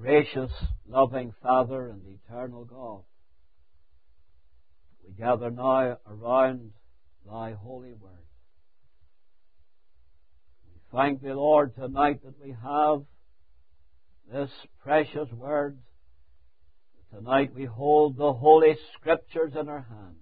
Gracious, loving Father and eternal God, we gather now around Thy holy word. We thank Thee, Lord, tonight that we have this precious word. Tonight we hold the Holy Scriptures in our hands.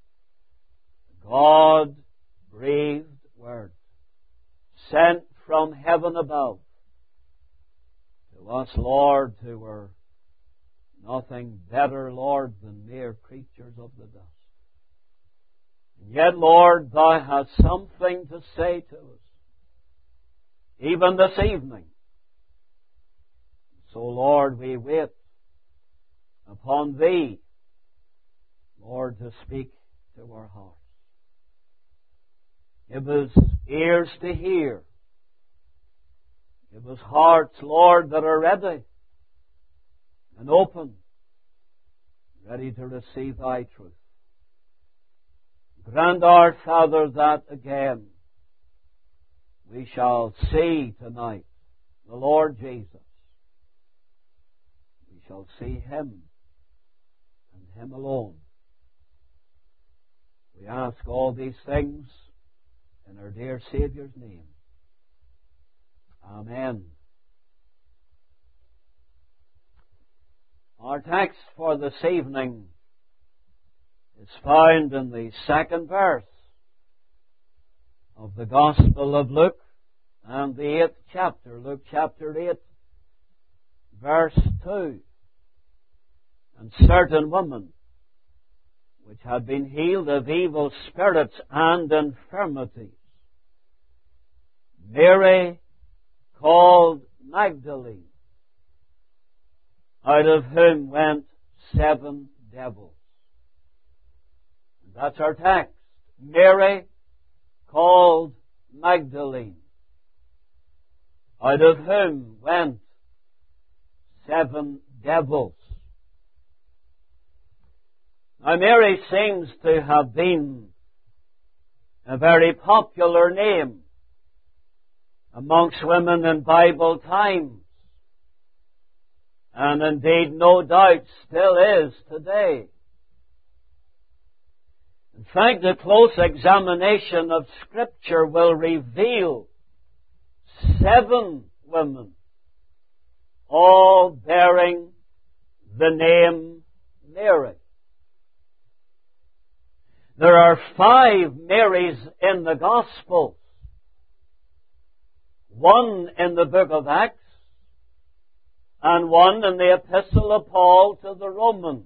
God-breathed word, sent from heaven above to us, Lord, who were nothing better, Lord, than mere creatures of the dust. And yet, Lord, Thou hast something to say to us, even this evening. So, Lord, we wait upon Thee, Lord, to speak to our hearts. Give us ears to hear. Give us hearts, Lord, that are ready and open, ready to receive Thy truth. Grant, our Father, that again we shall see tonight the Lord Jesus. We shall see Him and Him alone. We ask all these things in our dear Saviour's name. Amen. Our text for this evening is found in the second verse of the Gospel of Luke and the 8th chapter, Luke chapter 8, verse 2. And certain women, which had been healed of evil spirits and infirmities, Mary called Magdalene, out of whom went 7 devils. And that's our text. Mary called Magdalene, out of whom went 7 devils. Now, Mary seems to have been a very popular name amongst women in Bible times, and indeed, no doubt, still is today. In fact, a close examination of Scripture will reveal 7 women, all bearing the name Mary. There are 5 Marys in the Gospels, 1 in the book of Acts, and 1 in the Epistle of Paul to the Romans.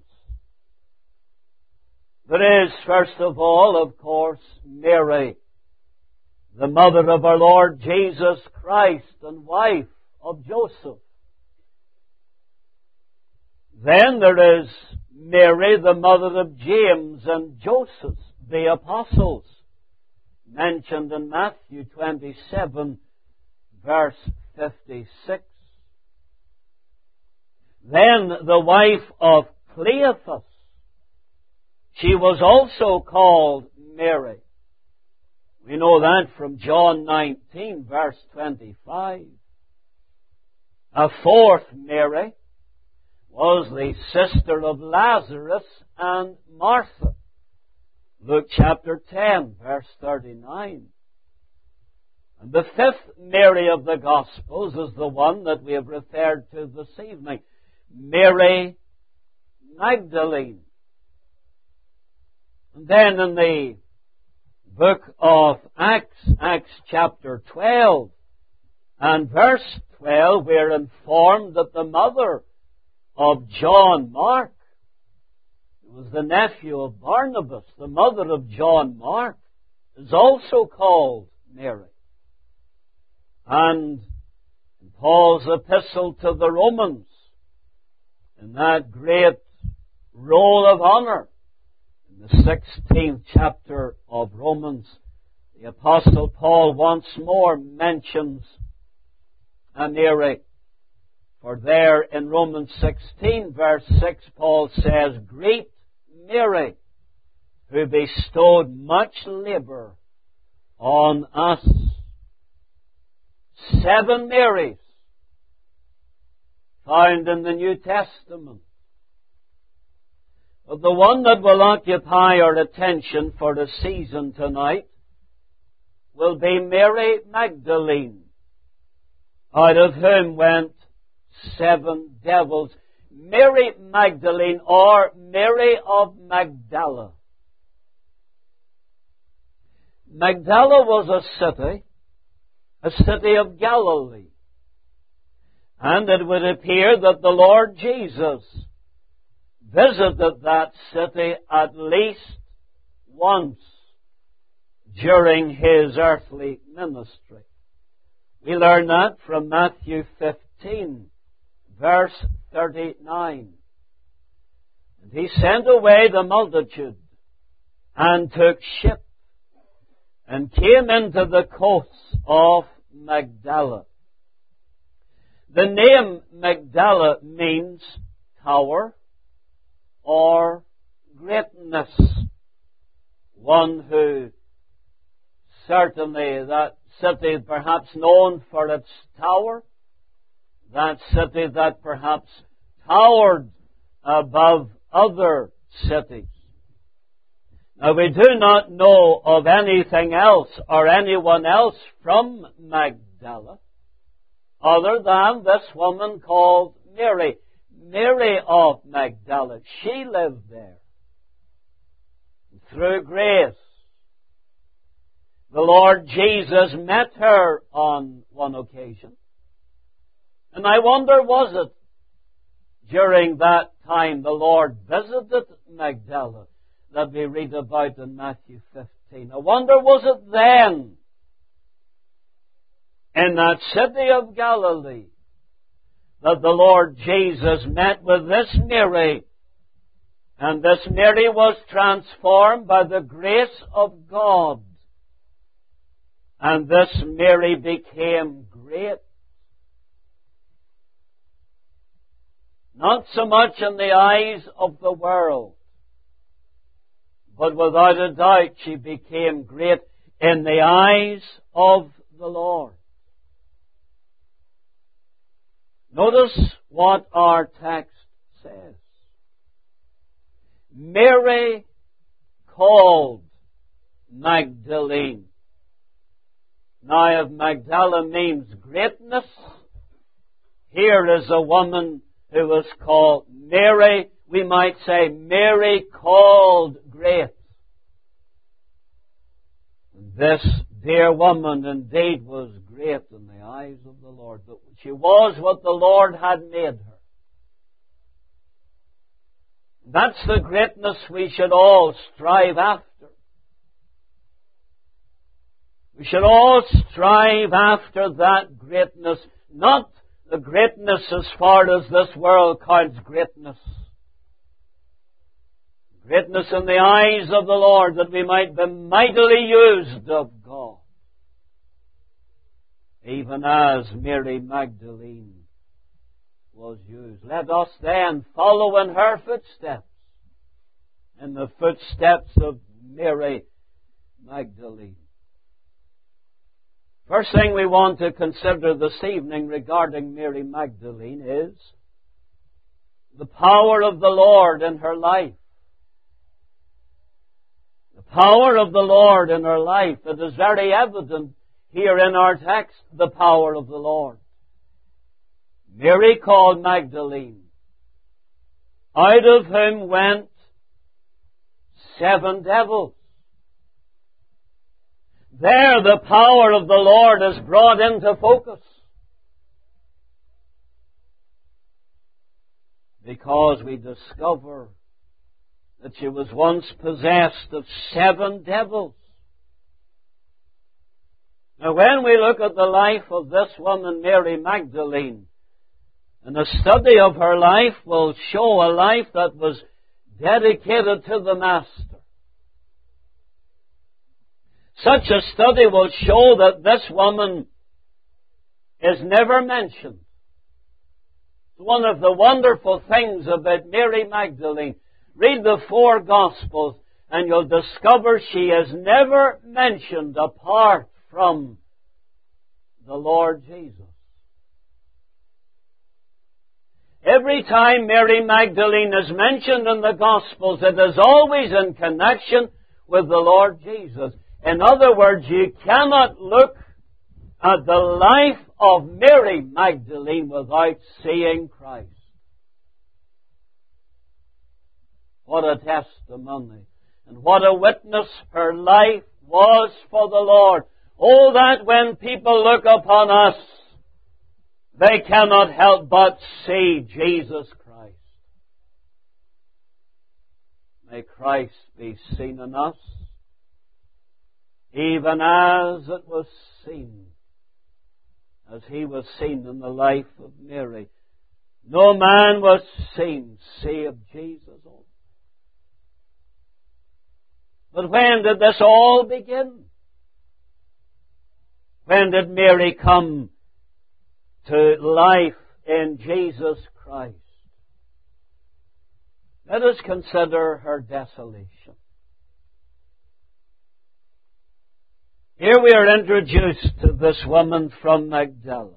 There is, first of all, of course, Mary, the mother of our Lord Jesus Christ and wife of Joseph. Then there is Mary, the mother of James and Joseph, the apostles, mentioned in Matthew 27, verse 56. Then the wife of Cleophas, she was also called Mary. We know that from John 19, verse 25. A 4th Mary was the sister of Lazarus and Martha. Luke chapter 10, verse 39. And the 5th Mary of the Gospels is the one that we have referred to this evening, Mary Magdalene. And then in the book of Acts, Acts chapter 12 and verse 12, we're informed that the mother of John Mark, who was the nephew of Barnabas, the mother of John Mark, is also called Mary. And in Paul's epistle to the Romans, in that great roll of honor, in the 16th chapter of Romans, the Apostle Paul once more mentions Mary. For there in Romans 16, verse 6, Paul says, "Greet Mary, who bestowed much labor on us." 7 Marys found in the New Testament. But the one that will occupy our attention for the season tonight will be Mary Magdalene, out of whom went 7 devils. Mary Magdalene, or Mary of Magdala. Magdala was a city of Galilee. And it would appear that the Lord Jesus visited that city at least once during His earthly ministry. We learn that from Matthew 15, verse 39. And He sent away the multitude and took ship and came into the coasts of Magdala. The name Magdala means tower or greatness. One who certainly, that city perhaps known for its tower, that city that perhaps towered above other cities. Now we do not know of anything else or anyone else from Magdala other than this woman called Mary. Mary of Magdala. She lived there. Through grace, the Lord Jesus met her on one occasion. And I wonder, was it during that time the Lord visited Magdala that we read about in Matthew 15? I wonder, was it then in that city of Galilee that the Lord Jesus met with this Mary, and this Mary was transformed by the grace of God, and this Mary became great. Not so much in the eyes of the world, but without a doubt she became great in the eyes of the Lord. Notice what our text says. Mary called Magdalene. Now, if Magdala means greatness, here is a woman who was called Mary. We might say Mary called great. This dear woman indeed was great in the eyes of the Lord, but she was what the Lord had made her. That's the greatness we should all strive after. We should all strive after that greatness, not the greatness as far as this world counts greatness. Greatness in the eyes of the Lord, that we might be mightily used of God. Even as Mary Magdalene was used. Let us then follow in her footsteps, in the footsteps of Mary Magdalene. First thing we want to consider this evening regarding Mary Magdalene is the power of the Lord in her life. The power of the Lord in her life. It is very evident here in our text, the power of the Lord. Mary called Magdalene, out of whom went 7 devils. There the power of the Lord is brought into focus. Because we discover that she was once possessed of 7 devils. Now when we look at the life of this woman, Mary Magdalene, and a study of her life will show a life that was dedicated to the Master. Such a study will show that this woman is never mentioned. One of the wonderful things about Mary Magdalene, read the 4 Gospels and you'll discover she is never mentioned apart from the Lord Jesus. every time Mary Magdalene is mentioned in the Gospels, it is always in connection with the Lord Jesus. In other words, you cannot look at the life of Mary Magdalene without seeing Christ. What a testimony, and what a witness her life was for the Lord. Oh, that when people look upon us, they cannot help but see Jesus Christ. May Christ be seen in us, even as it was seen, as He was seen in the life of Mary. No man was seen save Jesus only. But when did this all begin? When did Mary come to life in Jesus Christ? Let us consider her desolation. Here we are introduced to this woman from Magdala.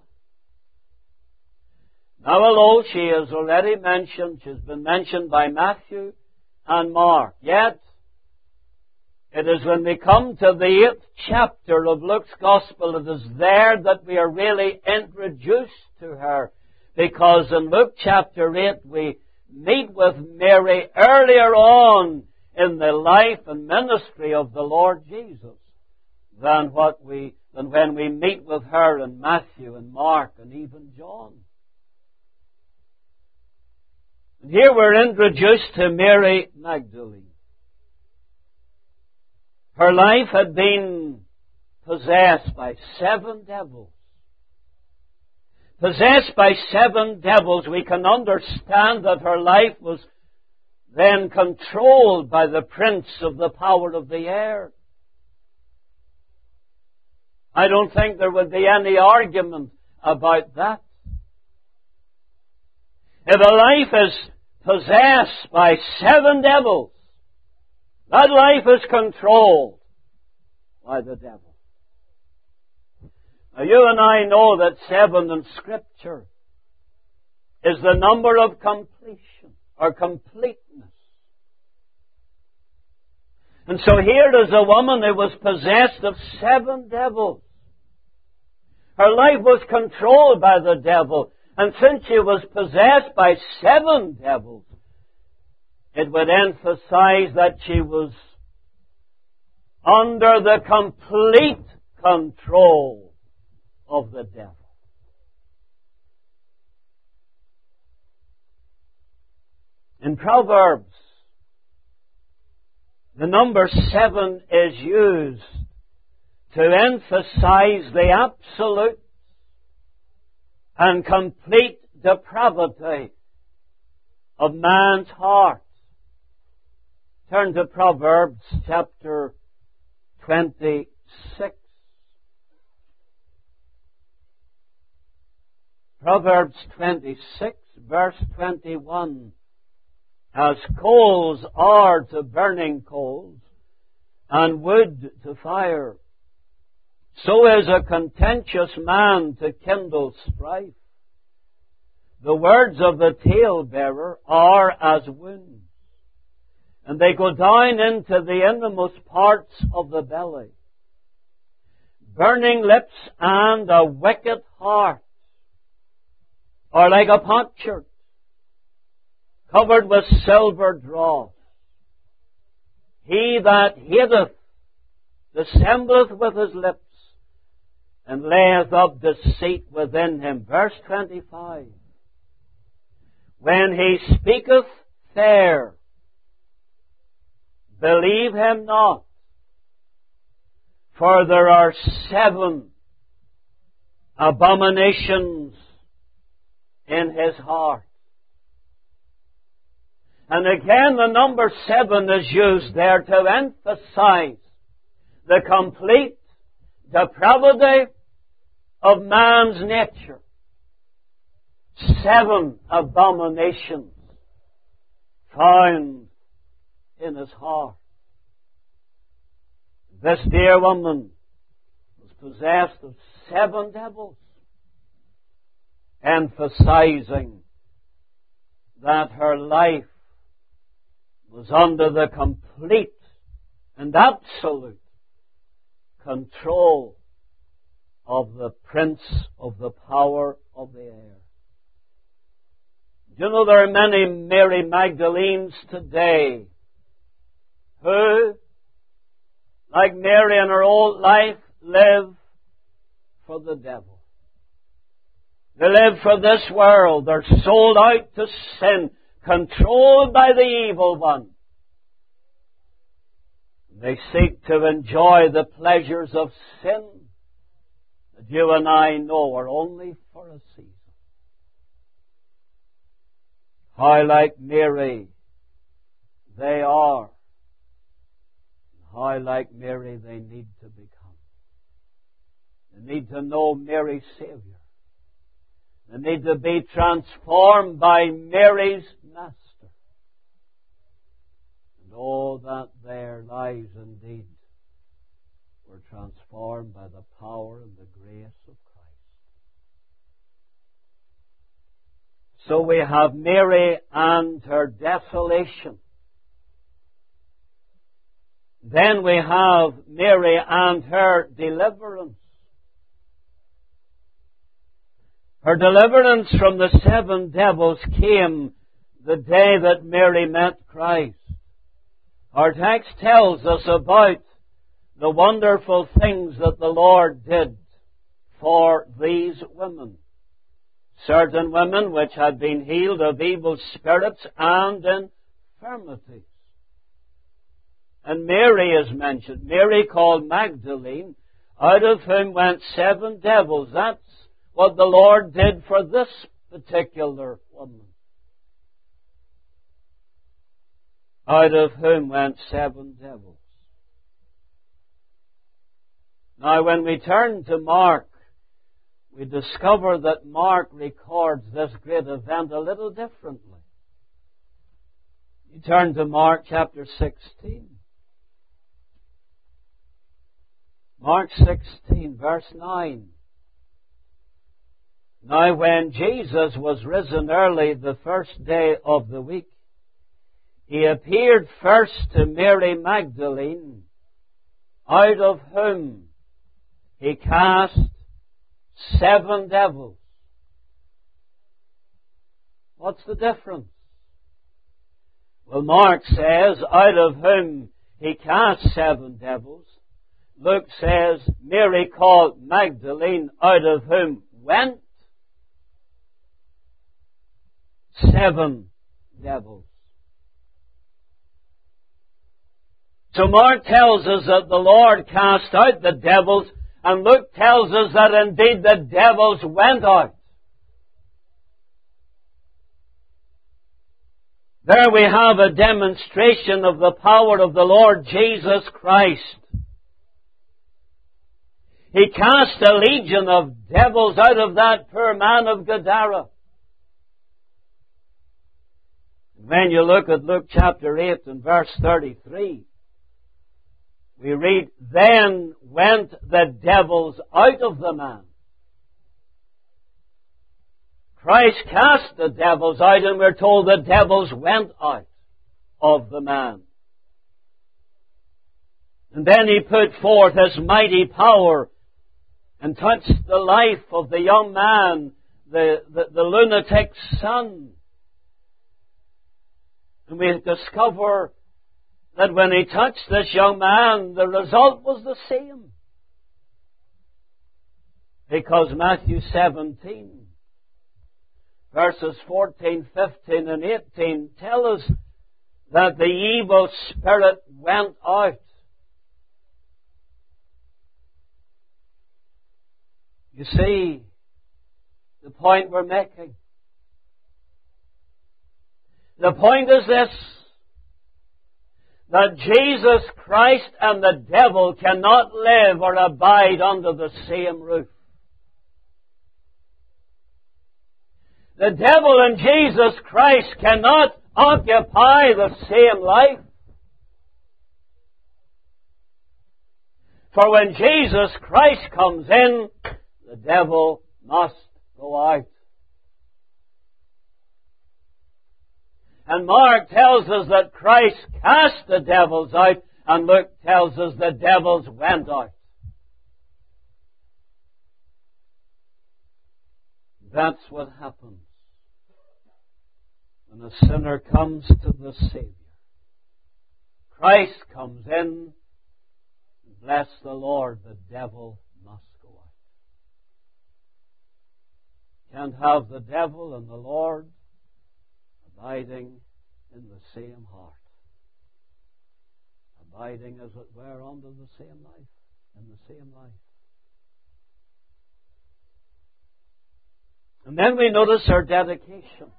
Now, although she is already mentioned, she's been mentioned by Matthew and Mark, yet it is when we come to the 8th chapter of Luke's Gospel, it is there that we are really introduced to her. Because in Luke chapter 8, we meet with Mary earlier on in the life and ministry of the Lord Jesus than when we meet with her in Matthew and Mark and even John. And here we're introduced to Mary Magdalene. Her life had been possessed by 7 devils. Possessed by 7 devils, we can understand that her life was then controlled by the prince of the power of the air. I don't think there would be any argument about that. If a life is possessed by 7 devils, that life is controlled by the devil. Now, you and I know that 7 in Scripture is the number of completion or completeness. And so here is a woman who was possessed of 7 devils. Her life was controlled by the devil. And since she was possessed by 7 devils, it would emphasize that she was under the complete control of the devil. In Proverbs, the number 7 is used to emphasize the absolute and complete depravity of man's heart. Turn to Proverbs chapter 26. Proverbs 26, verse 21. As coals are to burning coals, and wood to fire, so is a contentious man to kindle strife. The words of the talebearer are as wounds, and they go down into the innermost parts of the belly. Burning lips and a wicked heart are like a potsherd covered with silver dross. He that hateth dissembleth with his lips, and layeth up deceit within him. Verse 25. When he speaketh fair, believe him not, for there are 7 abominations in his heart. And again, the number 7 is used there to emphasize the complete depravity of man's nature. 7 abominations found in his heart. This dear woman was possessed of 7 devils, emphasizing that her life was under the complete and absolute control of the prince of the power of the air. Do you know there are many Mary Magdalenes today who, like Mary in her old life, live for the devil. They live for this world. They're sold out to sin, controlled by the evil one. They seek to enjoy the pleasures of sin that you and I know are only for a season. How like Mary they are. How like Mary they need to become. They need to know Mary's Savior. They need to be transformed by Mary's Master. And oh, that their lives indeed were transformed by the power and the grace of Christ. So we have Mary and her desolation. Then we have Mary and her deliverance. Her deliverance from the 7 devils came the day that Mary met Christ. Our text tells us about the wonderful things that the Lord did for these women. Certain women which had been healed of evil spirits and infirmities. And Mary is mentioned. Mary called Magdalene, out of whom went 7 devils. That's what the Lord did for this particular woman. Out of whom went 7 devils. Now when we turn to Mark, we discover that Mark records this great event a little differently. You turn to Mark chapter 16. Mark 16, verse 9. Now when Jesus was risen early the first day of the week, He appeared first to Mary Magdalene, out of whom He cast 7 devils. What's the difference? Well, Mark says, out of whom He cast 7 devils. Luke says, Mary called Magdalene, out of whom went 7 devils. So Mark tells us that the Lord cast out the devils, and Luke tells us that indeed the devils went out. There we have a demonstration of the power of the Lord Jesus Christ. He cast a legion of devils out of that poor man of Gadara. When you look at Luke chapter 8 and verse 33, we read, Then went the devils out of the man. Christ cast the devils out, and we're told the devils went out of the man. And then He put forth His mighty power and touched the life of the young man, the lunatic's son. And we discover that when He touched this young man, the result was the same. Because Matthew 17, verses 14, 15, and 18 tell us that the evil spirit went out. You see the point we're making. The point is this, that Jesus Christ and the devil cannot live or abide under the same roof. The devil and Jesus Christ cannot occupy the same life. For when Jesus Christ comes in, the devil must go out. And Mark tells us that Christ cast the devils out, and Luke tells us the devils went out. That's what happens when a sinner comes to the Savior. Christ comes in, and bless the Lord, the devil must go out. Can't have the devil and the Lord abiding in the same heart. Abiding, as it were, under the same life, in the same life. And then we notice her dedication.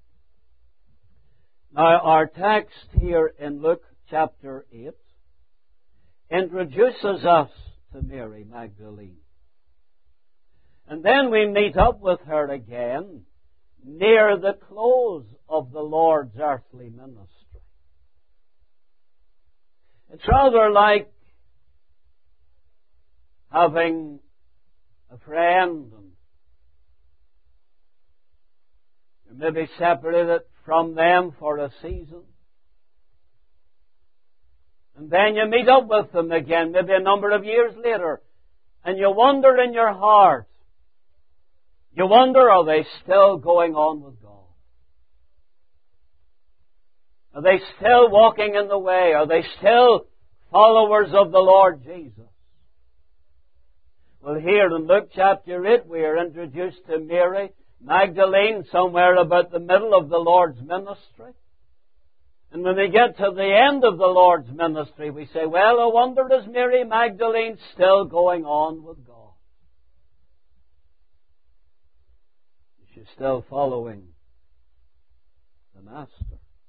Now, our text here in Luke chapter 8 introduces us to Mary Magdalene. And then we meet up with her again near the close of the Lord's earthly ministry. It's rather like having a friend and you're maybe separated from them for a season. And then you meet up with them again, maybe a number of years later, and you wonder in your heart, you wonder, are they still going on with God? Are they still walking in the way? Are they still followers of the Lord Jesus? Well, here in Luke chapter 8, we are introduced to Mary Magdalene somewhere about the middle of the Lord's ministry. And when we get to the end of the Lord's ministry, we say, well, I wonder, is Mary Magdalene still going on with God? She's still following the Master.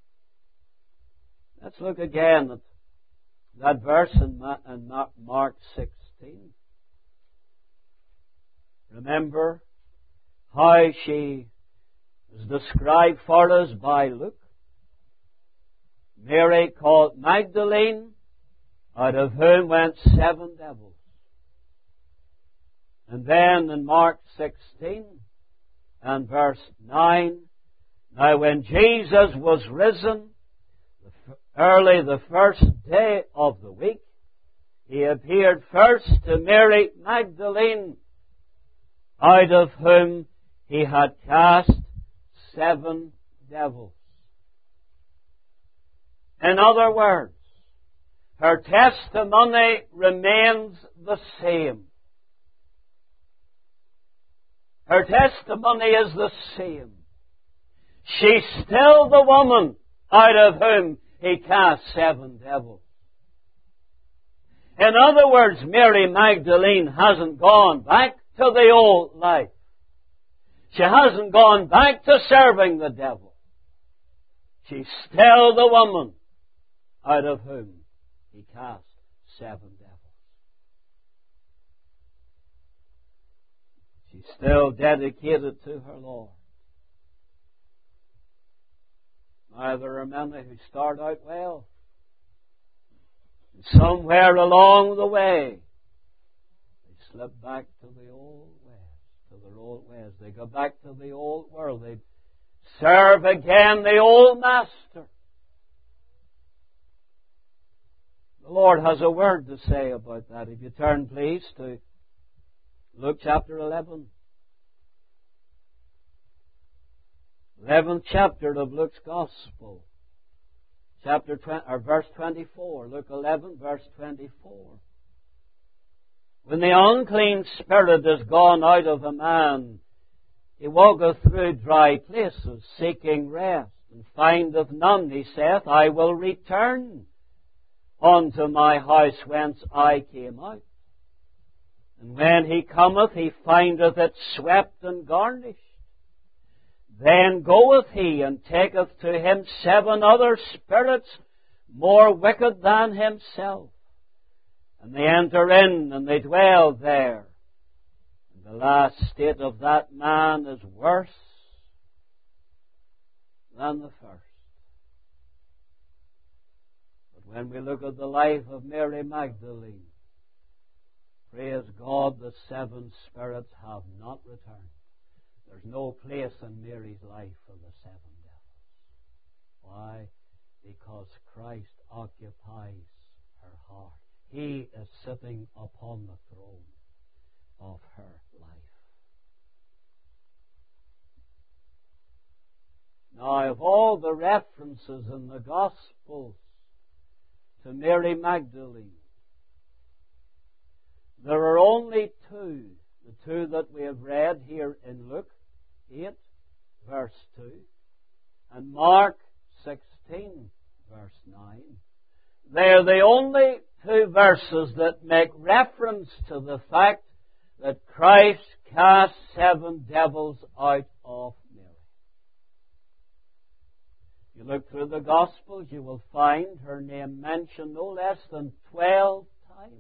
Let's look again at that verse in Mark 16. Remember how she is described for us by Luke. Mary called Magdalene, out of whom went 7 devils. And then in Mark 16 and verse 9, now when Jesus was risen, early the first day of the week, He appeared first to Mary Magdalene, out of whom He had cast 7 devils. In other words, her testimony remains the same. Her testimony is the same. She's still the woman out of whom He cast 7 devils. In other words, Mary Magdalene hasn't gone back to the old life. She hasn't gone back to serving the devil. She's still the woman out of whom He cast 7 devils. She's still dedicated to her Lord. Now, there are many who start out well. And somewhere along the way, they slip back to the old ways, to their old ways. They go back to the old world. They serve again the old master. The Lord has a word to say about that. If you turn, please, to Luke chapter 11. 11th chapter of Luke's Gospel. Verse 24. Luke 11, verse 24. When the unclean spirit is gone out of a man, he walketh through dry places, seeking rest, and findeth none. He saith, I will return unto my house whence I came out. And when he cometh, he findeth it swept and garnished. Then goeth he and taketh to him 7 other spirits more wicked than himself. And they enter in and they dwell there. And the last state of that man is worse than the first. But when we look at the life of Mary Magdalene, praise God, the 7 spirits have not returned. There's no place in Mary's life for the 7 devils. because Christ occupies her heart. He is sitting upon the throne of her life. Now, of all the references in the Gospels to Mary Magdalene, there are only two. The two that we have read here in Luke 8, verse 2, and Mark 16, verse 9. They are the only two verses that make reference to the fact that Christ cast 7 devils out of Mary. If you look through the Gospels, you will find her name mentioned no less than 12 times.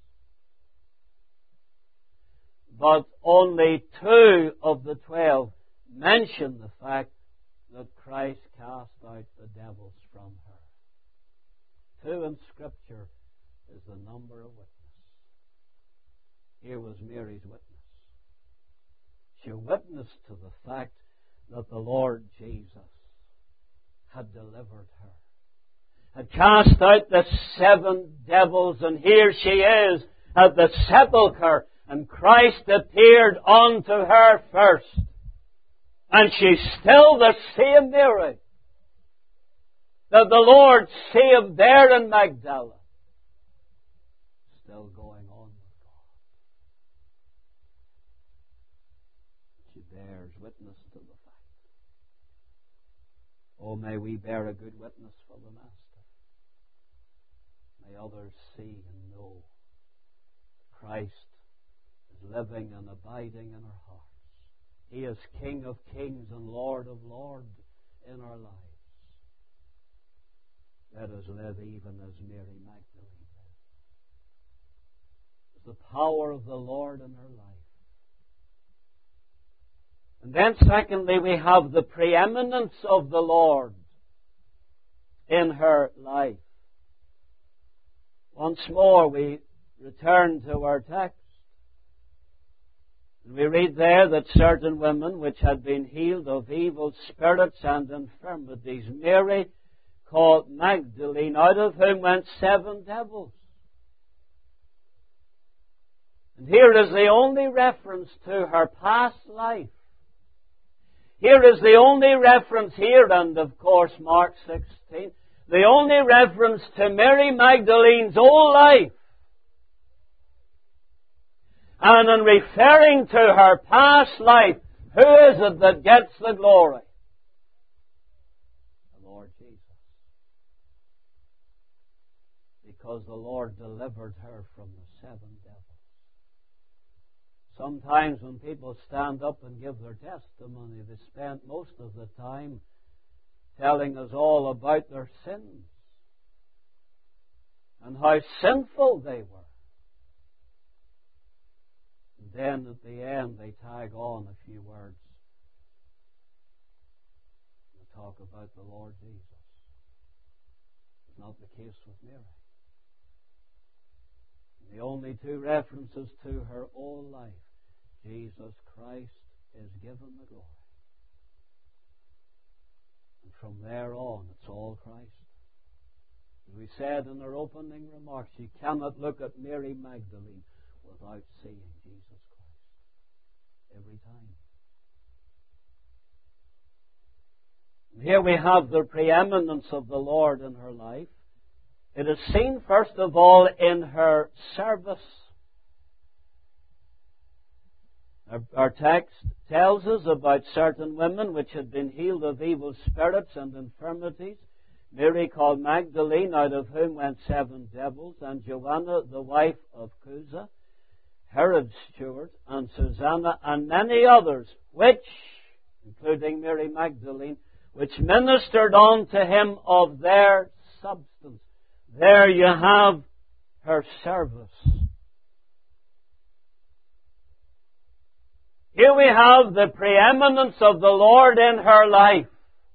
But only 2 of the 12 mention the fact that Christ cast out the devils from her. 2 in Scripture is the number of witnesses. Here was Mary's witness. She witnessed to the fact that the Lord Jesus had delivered her, had cast out the 7 devils, and here she is at the sepulchre, and Christ appeared unto her first. And she's still the same Mary that the Lord saved there in Magdala. Still going on with God. She bears witness to the fact. Oh, may we bear a good witness for the Master. May others see and know Christ is living and abiding in our hearts. He is King of kings and Lord of lords in our lives. Let us live even as Mary Magdalene did. It's the power of the Lord in her life. And then secondly, we have the preeminence of the Lord in her life. Once more we return to our text. We read there that certain women which had been healed of evil spirits and infirmities, Mary called Magdalene, out of whom went 7 devils. And here is the only reference to her past life. Here is the only reference here, and of course Mark 16, the only reference to Mary Magdalene's whole life. And in referring to her past life, who is it that gets the glory? The Lord Jesus. Because the Lord delivered her from the 7 devils. Sometimes when people stand up and give their testimony, they spend most of the time telling us all about their sins and how sinful they were. Then at the end they tag on a few words and talk about the Lord Jesus. It's not the case with Mary. The only 2 references to her whole life, Jesus Christ is given the glory. And from there on, it's all Christ. As we said in our opening remarks, you cannot look at Mary Magdalene without seeing Jesus Christ every time. And here we have the preeminence of the Lord in her life. It is seen, first of all, in her service. Our text tells us about certain women which had been healed of evil spirits and infirmities. Mary called Magdalene, out of whom went 7 devils, and Joanna, the wife of Chuza, Herod's steward, and Susanna, and many others, which, including Mary Magdalene, which ministered unto him of their substance. There you have her service. Here we have the preeminence of the Lord in her life.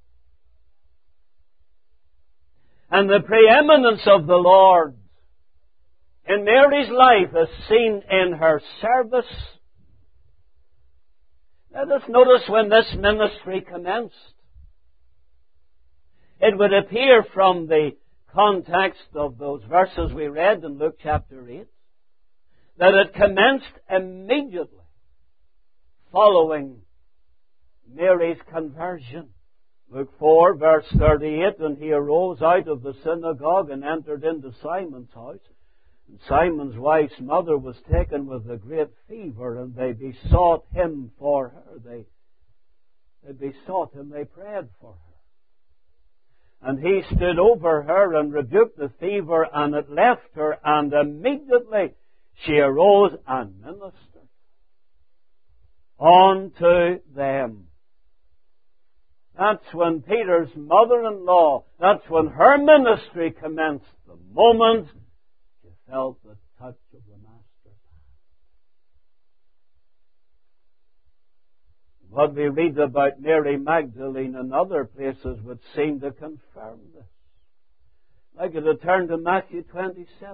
And the preeminence of the Lord in Mary's life is seen in her service. Let us notice when this ministry commenced. It it would appear from the context of those verses we read in Luke chapter 8 that it commenced immediately following Mary's conversion. Luke 4, verse 38, and he arose out of the synagogue and entered into Simon's house. And Simon's wife's mother was taken with a great fever, and they besought him for her. They besought him, they prayed for her. And he stood over her and rebuked the fever, and it left her, and immediately she arose and ministered unto them. That's when Peter's mother-in-law, that's when her ministry commenced, the moment she felt the touch of the Master's hand. What we read about Mary Magdalene and other places would seem to confirm this. I could have turned to Matthew 27.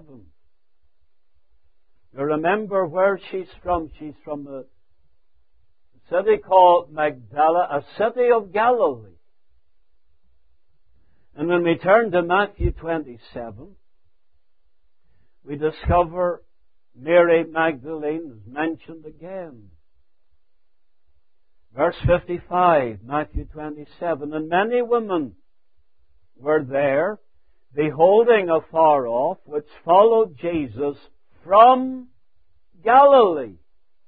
You remember where she's from? She's from a city called Magdala, a city of Galilee. And when we turn to Matthew 27, we discover Mary Magdalene is mentioned again. Verse 55, Matthew 27, and many women were there, beholding afar off, which followed Jesus from Galilee,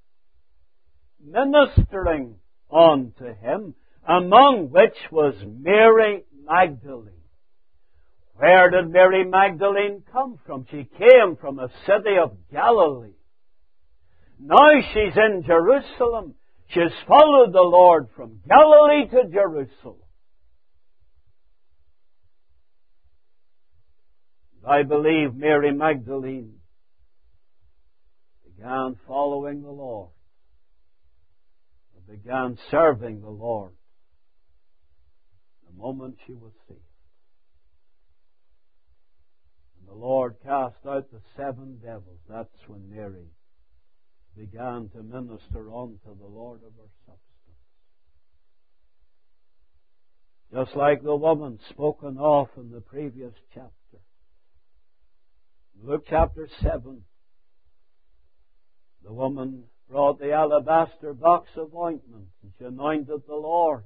ministering unto him, among which was Mary Magdalene. Where did Mary Magdalene come from? She came from a city of Galilee. Now she's in Jerusalem. She's followed the Lord from Galilee to Jerusalem. I believe Mary Magdalene began following the Lord, began serving the Lord the moment she was saved. And the Lord cast out the 7 devils. That's when Mary began to minister unto the Lord of her substance. Just like the woman spoken of in the previous chapter. Luke chapter 7, the woman brought the alabaster box of ointment, and she anointed the Lord.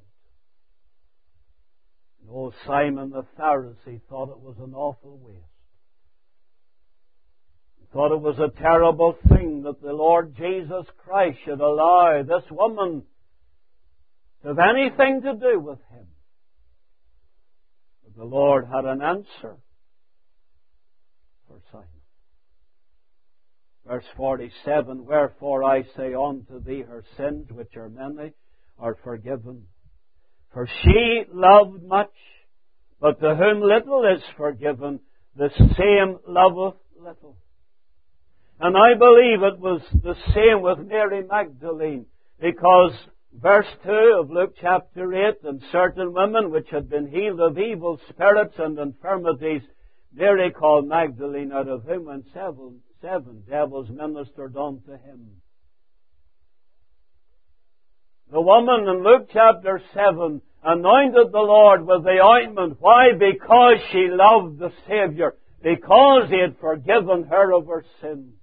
And old Simon the Pharisee thought it was an awful waste. He thought it was a terrible thing that the Lord Jesus Christ should allow this woman to have anything to do with him. But the Lord had an answer for Simon. Verse 47, wherefore I say unto thee, her sins, which are many, are forgiven. For she loved much, but to whom little is forgiven, the same loveth little. And I believe it was the same with Mary Magdalene, because verse 2 of Luke chapter 8, and certain women which had been healed of evil spirits and infirmities, Mary called Magdalene, out of whom went seven devils ministered unto him. The woman in Luke chapter 7 anointed the Lord with the ointment. Why? Because she loved the Savior. Because He had forgiven her of her sins.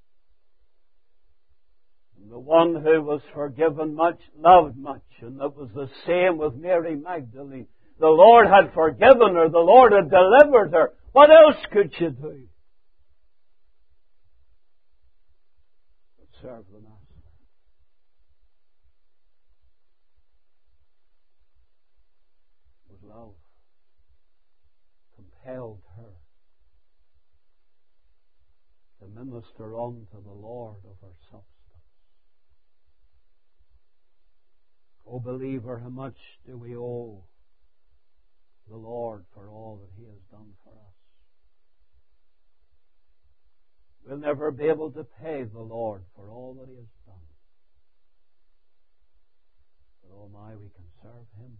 And the one who was forgiven much loved much. And that was the same with Mary Magdalene. The Lord had forgiven her. The Lord had delivered her. What else could she do? Serve the Master. It was love compelled her to minister unto the Lord of her substance. O believer, how much do we owe the Lord for all that He has done for us? We'll never be able to pay the Lord for all that He has done. But oh my, we can serve Him.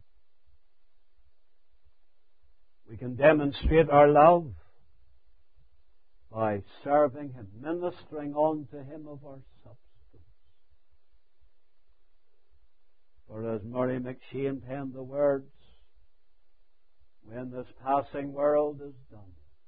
We can demonstrate our love by serving Him, ministering unto Him of our substance. For as Murray McShane penned the words, when when this passing world is done.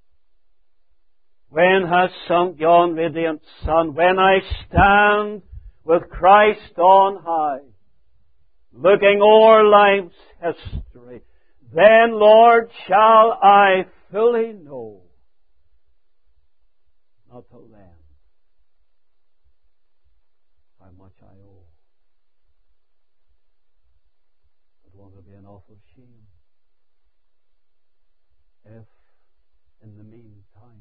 When has sunk yon radiant sun, when I stand with Christ on high, looking o'er life's history, then, Lord, shall I fully know, not till then, how much I owe. It won't be an awful shame if, in the meantime,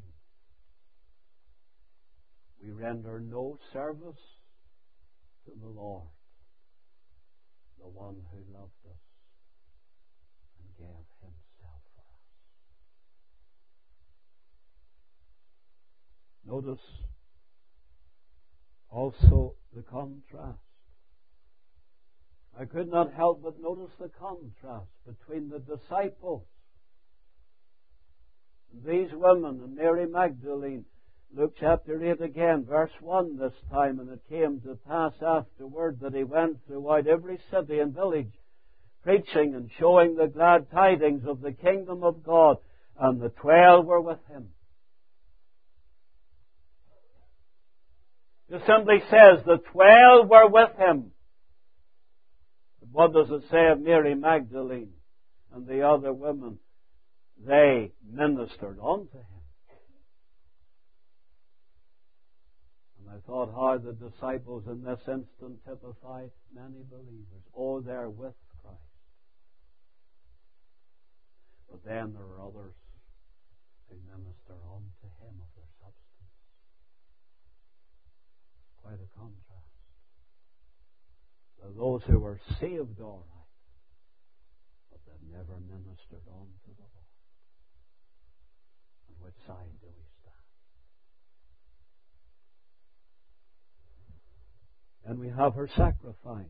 we render no service to the Lord, the one who loved us and gave Himself for us. Notice also the contrast. I could not help but notice the contrast between the disciples, these women, and Mary Magdalene. Luke chapter 8 again, verse 1 this time. And it came to pass afterward that He went throughout every city and village, preaching and showing the glad tidings of the kingdom of God. And the 12 were with Him. It simply says the 12 were with Him. But what does it say of Mary Magdalene and the other women? They ministered unto Him. I thought how the disciples in this instant typify many believers. Oh, they're with Christ. But then there are others who minister unto Him of their substance. Quite a contrast. There are those who were saved all right, but they never ministered unto the Lord. On which side do we stand? And we have her sacrifice.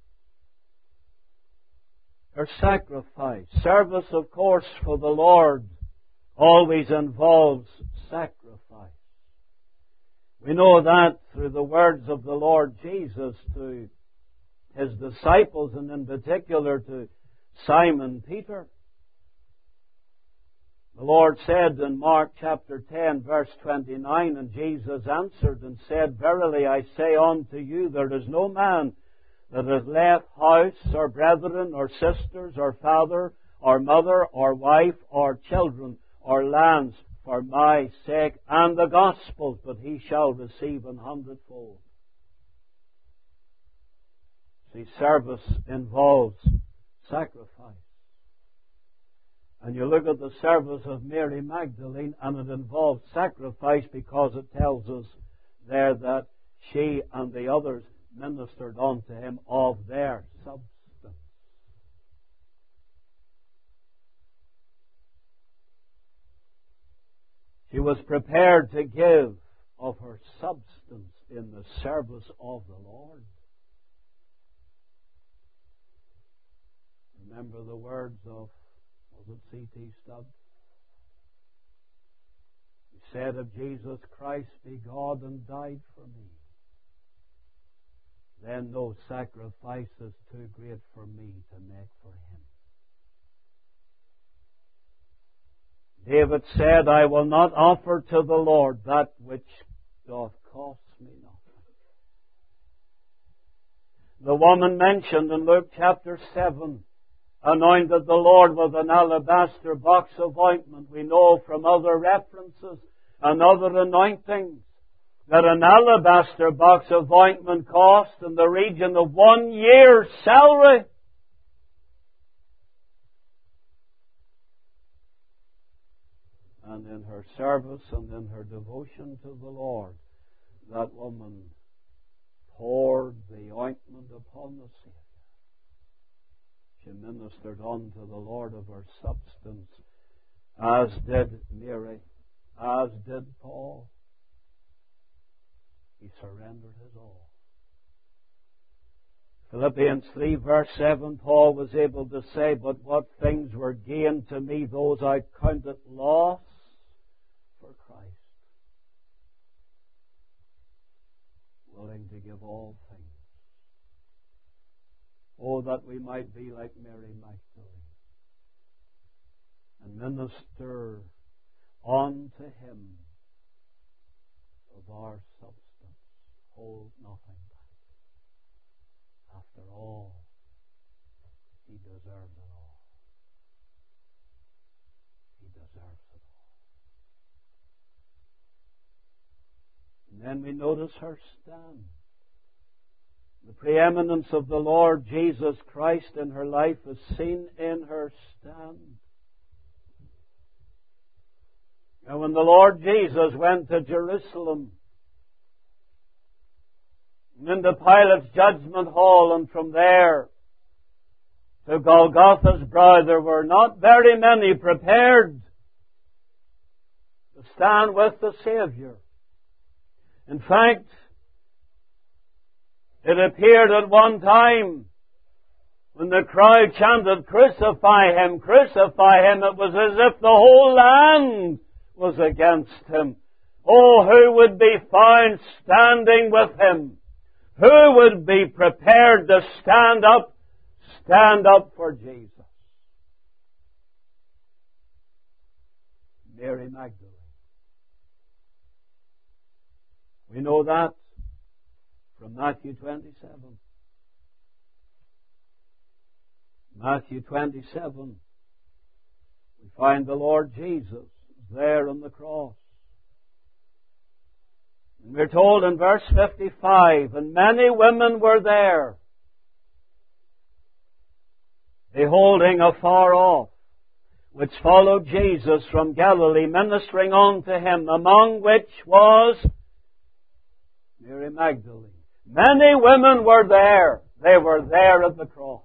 Her sacrifice. Service, of course, for the Lord always involves sacrifice. We know that through the words of the Lord Jesus to His disciples, and in particular to Simon Peter. The Lord said in Mark chapter 10, verse 29, and Jesus answered and said, Verily I say unto you, there is no man that hath left house, or brethren, or sisters, or father, or mother, or wife, or children, or lands, for my sake and the gospel's, but he shall receive 100-fold. See, service involves sacrifice. And you look at the service of Mary Magdalene, and it involves sacrifice because it tells us there that she and the others ministered unto Him of their substance. She was prepared to give of her substance in the service of the Lord. Remember the words of C.T. Stubbs? He said, If Jesus Christ be God and died for me, then no sacrifice is too great for me to make for Him. David said, I will not offer to the Lord that which doth cost me nothing. The woman mentioned in Luke chapter 7 anointed the Lord with an alabaster box of ointment. We know from other references and other anointings that an alabaster box of ointment cost in the region of 1 year's salary. And in her service and in her devotion to the Lord, that woman poured the ointment upon the Savior. She ministered unto the Lord of her substance, as did Mary, as did Paul. He surrendered his all. Philippians 3 verse 7, Paul was able to say, But what things were gained to me, those I counted loss for Christ. Willing to give all things. Oh, that we might be like Mary Magdalene and minister unto Him of our substance. Hold nothing back. After all, He deserves it all. He deserves it all. And then we notice her stand. The preeminence of the Lord Jesus Christ in her life is seen in her stand. And when the Lord Jesus went to Jerusalem, and into Pilate's judgment hall, and from there to Golgotha's brow, there were not very many prepared to stand with the Savior. In fact, it appeared at one time when the crowd chanted, "Crucify Him, crucify Him," it was as if the whole land was against Him. Oh, who would be found standing with Him? Who would be prepared to stand up for Jesus? Mary Magdalene. We know that from Matthew 27. Matthew 27, we find the Lord Jesus there on the cross. And we're told in verse 55, "And many women were there, beholding afar off, which followed Jesus from Galilee, ministering unto Him, among which was Mary Magdalene." Many women were there. They were there at the cross.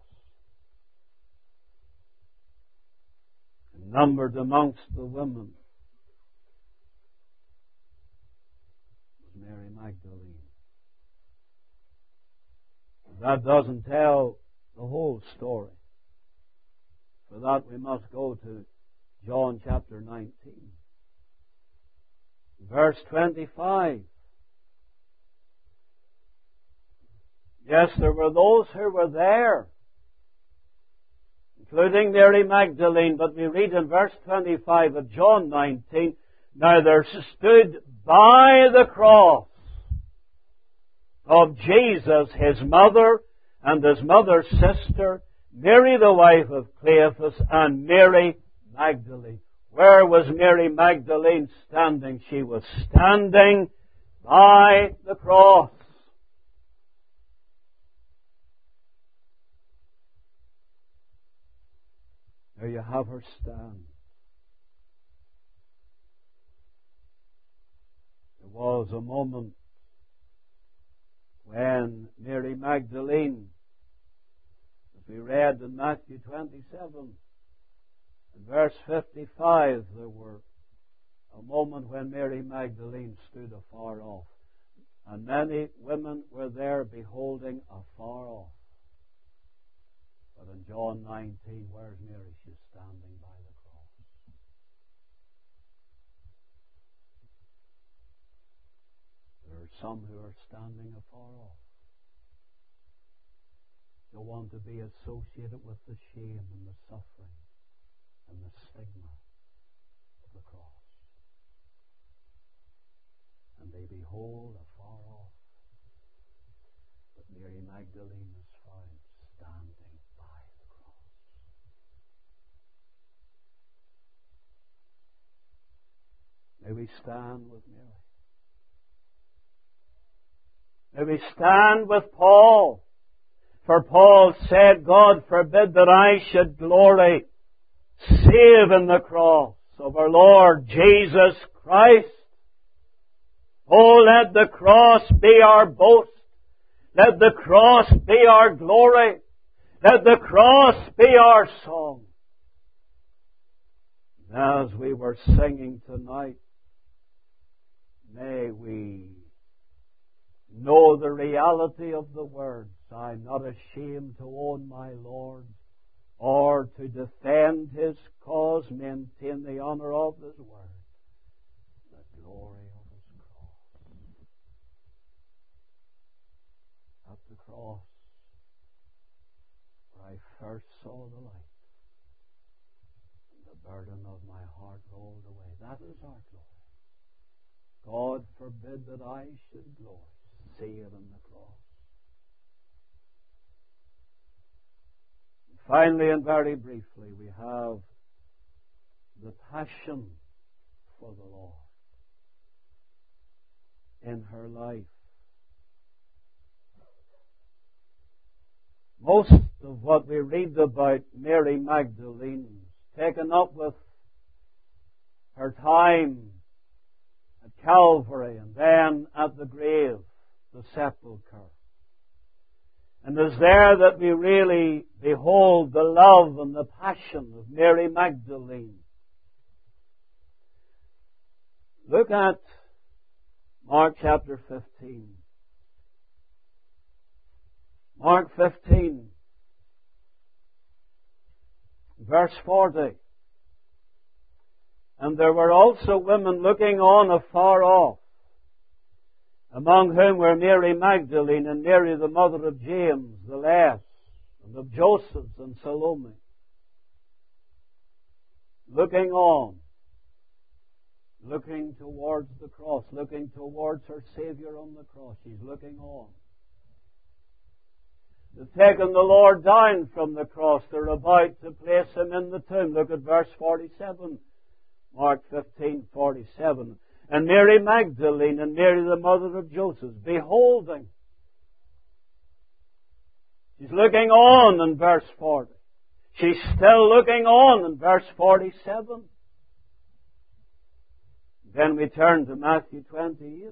And numbered amongst the women was Mary Magdalene. That doesn't tell the whole story. For that we must go to John chapter 19. Verse 25. Yes, there were those who were there, including Mary Magdalene, but we read in verse 25 of John 19, "Now there stood by the cross of Jesus His mother and His mother's sister, Mary the wife of Cleophas, and Mary Magdalene." Where was Mary Magdalene standing? She was standing by the cross. There you have her stand. There was a moment when Mary Magdalene, as we read in Matthew 27, in verse 55, there were a moment when Mary Magdalene stood afar off. And many women were there beholding afar off. But in John 19, where's Mary? She's standing by the cross. There are some who are standing afar off. They want to be associated with the shame and the suffering and the stigma of the cross. And they behold afar off. But Mary Magdalene is found standing by the cross. May we stand with Mary. May we stand with Paul. For Paul said, "God forbid that I should glory save in the cross of our Lord Jesus Christ." Oh, let the cross be our boast. Let the cross be our glory. Let the cross be our song. As we were singing tonight, may we know the reality of the words, "I'm not ashamed to own my Lord, or to defend His cause, maintain the honor of His word, the glory of His cross." At the cross, where I first saw the light, and the burden of my heart rolled away. That is our glory. God forbid that I should glory. See it in the cross. And finally, and very briefly, we have the passion for the Lord in her life. Most of what we read about Mary Magdalene is taken up with her time at Calvary and then at the grave, the sepulchre. And it's there that we really behold the love and the passion of Mary Magdalene. Look at Mark chapter 15. Mark 15, verse 40. And there were also women looking on afar off, among whom were Mary Magdalene and Mary the mother of James the Less, and of Joseph and Salome. Looking on, looking towards the cross, looking towards her Savior on the cross. She's looking on. They've taken the Lord down from the cross. They're about to place Him in the tomb. Look at verse 47. Mark 15:47. And Mary Magdalene and Mary the mother of Joseph, beholding. She's looking on in verse 40. She's still looking on in verse 47. Then we turn to Matthew 28.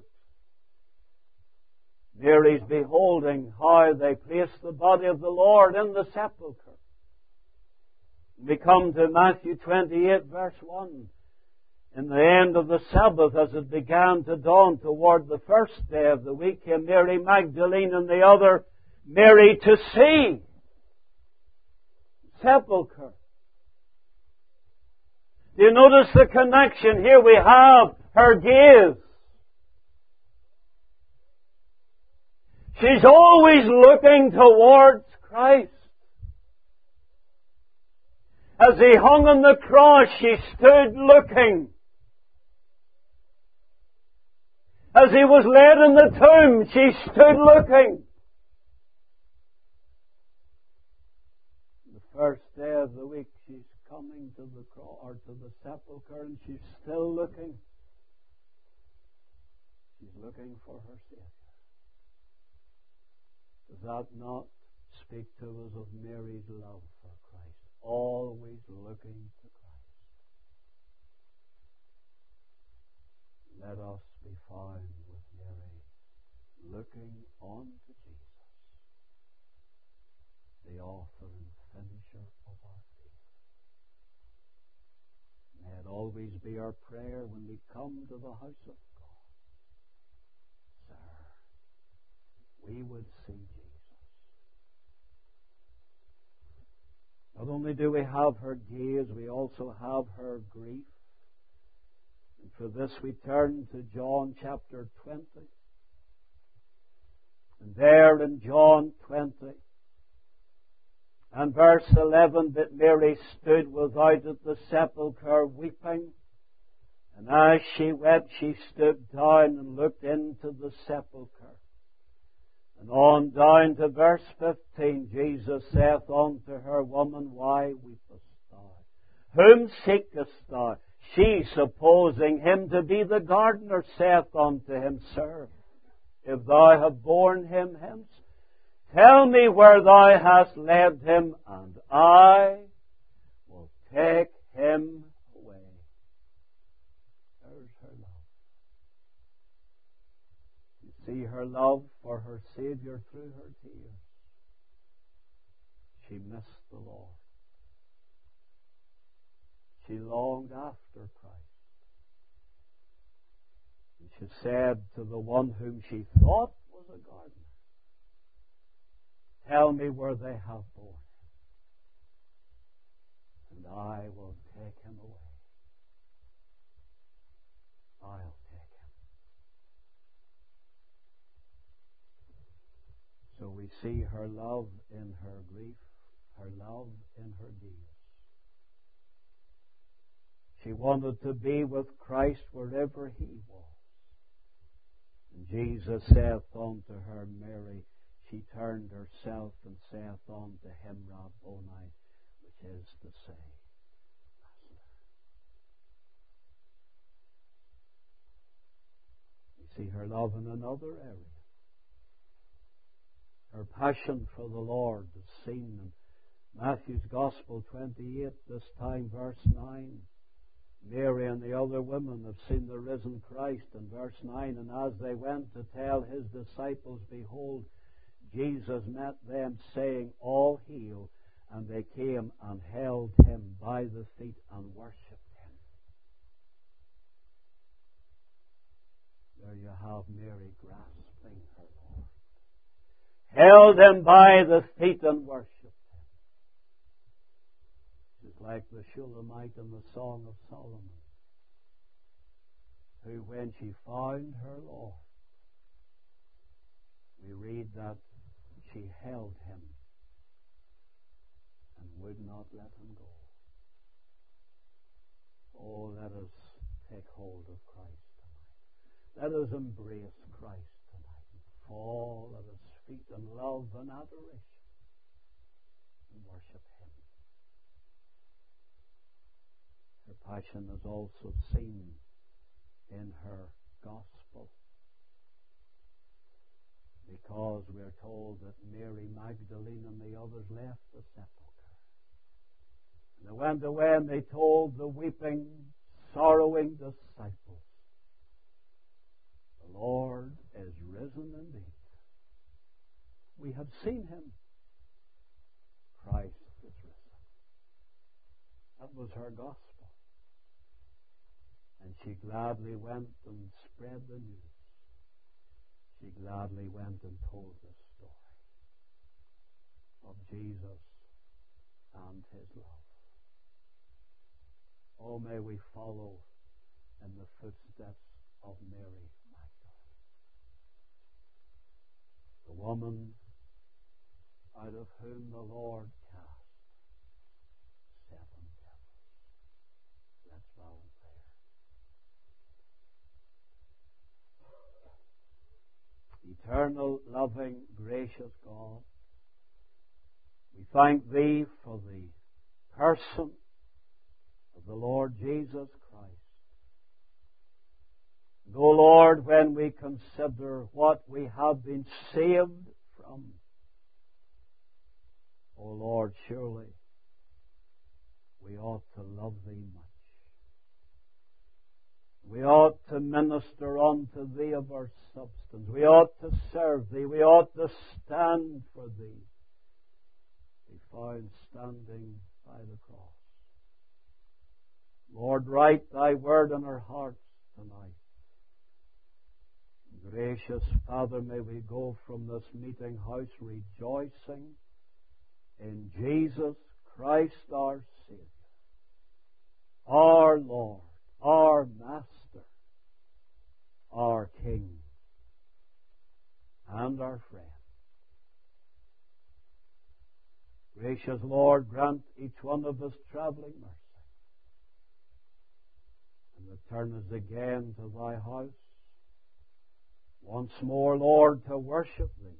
Mary's beholding how they place the body of the Lord in the sepulchre. We come to Matthew 28, verse 1. In the end of the Sabbath, as it began to dawn toward the first day of the week, came Mary Magdalene and the other Mary to see. Sepulchre. Do you notice the connection? Here we have her gaze. She's always looking towards Christ. As He hung on the cross, she stood looking. As He was laid in the tomb, she stood looking. The first day of the week, she's coming to the cross or to the sepulchre, and she's still looking. She's looking for her Savior. Does that not speak to us of Mary's love for Christ? Always looking to Christ. Let us be found with Mary, looking on to Jesus, the author and finisher of our faith. May it always be our prayer when we come to the house of God. Sir, we would see Jesus. Not only do we have her gaze, we also have her grief. And for this we turn to John chapter 20. And there in John 20 and verse 11, that Mary stood without at the sepulchre weeping. And as she wept, she stooped down and looked into the sepulchre. And on down to verse 15, Jesus saith unto her, Woman, why weepest thou? Whom seekest thou? She, supposing him to be the gardener, saith unto him, Sir, if thou have borne him hence, tell me where thou hast laid him, and I will take him away. There's her love. See her love for her Savior through her tears. She missed the Lord. She longed after Christ. And she said to the one whom she thought was a gardener, Tell me where they have borne him, and I will take him away. I'll take him. So we see her love in her grief, her love in her deeds. She wanted to be with Christ wherever He was. And Jesus saith unto her, Mary. She turned herself and saith unto him, Rabboni, which is to say, Master. You see her love in another area. Her passion for the Lord is seen in Matthew's Gospel 28, this time verse 9. Mary and the other women have seen the risen Christ in verse 9. And as they went to tell His disciples, behold, Jesus met them, saying, All hail. And they came and held Him by the feet and worshipped Him. There you have Mary grasping her Lord. Held Him by the feet and worshipped Him. It's like the Shulamite in the Song of Solomon, who, when she found her Lord, we read that she held Him and would not let Him go. Oh, let us take hold of Christ tonight. Let us embrace Christ tonight and fall at His feet in love and adoration and worship Him. Her passion is also seen in her gospel, because we are told that Mary Magdalene and the others left the sepulchre. And they went away and they told the weeping, sorrowing disciples, The Lord is risen indeed. We have seen Him. Christ is risen. That was her gospel. And she gladly went and spread the news. She gladly went and told the story of Jesus and His love. Oh, may we follow in the footsteps of Mary Magdalene, the woman out of whom the Lord cast 7 devils. Let's bow in prayer. Eternal, loving, gracious God, we thank Thee for the person of the Lord Jesus Christ. And, O Lord, when we consider what we have been saved from, O Lord, surely we ought to love Thee much. We ought to minister unto Thee of our substance. We ought to serve Thee. We ought to stand for Thee. Be found standing by the cross. Lord, write Thy word in our hearts tonight. Gracious Father, may we go from this meeting house rejoicing in Jesus Christ our Savior, our Lord, our Master, our King, and our friend. Gracious Lord, grant each one of us travelling mercy, and return us again to Thy house, once more, Lord, to worship Thee.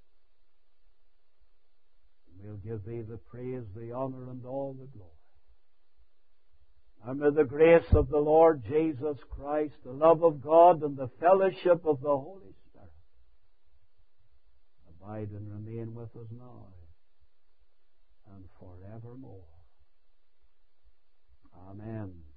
We'll give Thee the praise, the honor, and all the glory. And may the grace of the Lord Jesus Christ, the love of God, and the fellowship of the Holy Spirit abide and remain with us now and forevermore. Amen.